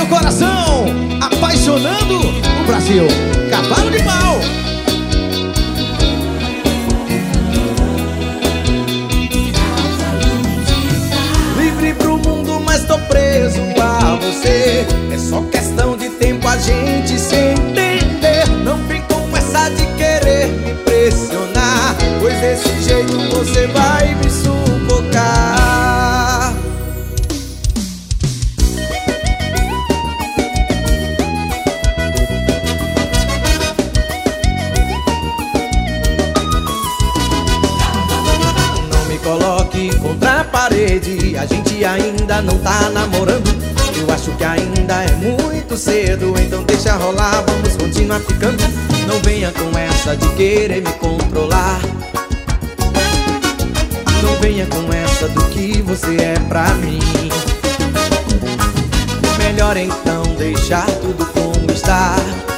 no coração, apaixonando o Brasil. Cavalo de Pau. Livre pro mundo, mas tô preso a você. É só questão de tempo a gente se entender. Não vem com essa de querer me pressionar, pois desse jeito você vai me sufocar. Não me coloque contra a parede, a gente ainda não tá namorando. Eu acho que ainda é muito cedo, então deixa rolar, vamos continuar ficando. Não venha com essa de querer me controlar. Não venha com essa do que você é pra mim. Melhor então deixar tudo como está.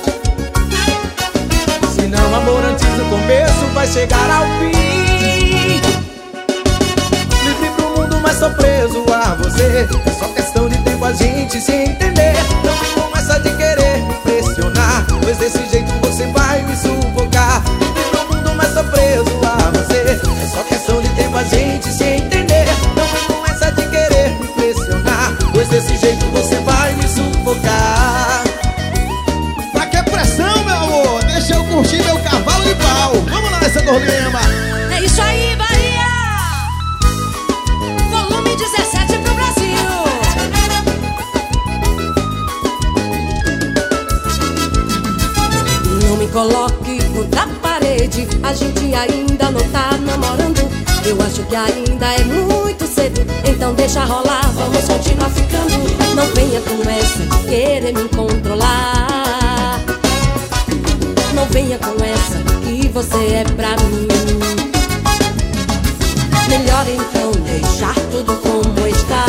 Senão amor antes do começo vai chegar ao fim. Livre pro mundo, mas tô preso a você. É só questão de tempo a gente se entender. Não vem com essa de querer me pressionar, pois desse jeito você vai me sufocar. Livre pro mundo, mas tô preso a você. É só questão de tempo a gente se entender. Não vem com essa de querer me pressionar, pois desse jeito você vai me sufocar. Pra que pressão, meu amor? Deixa eu curtir meu cavalo de pau. Vamos lá, essa Lima. É isso aí, Bahia! Volume 17 pro Brasil. Não me coloque contra a parede, a gente ainda não tá namorando. Eu acho que ainda é muito cedo, então deixa rolar, vamos continuar ficando. Não venha com essa de querer me controlar. Não venha com essa que você é pra mim. Melhor então deixar tudo como está.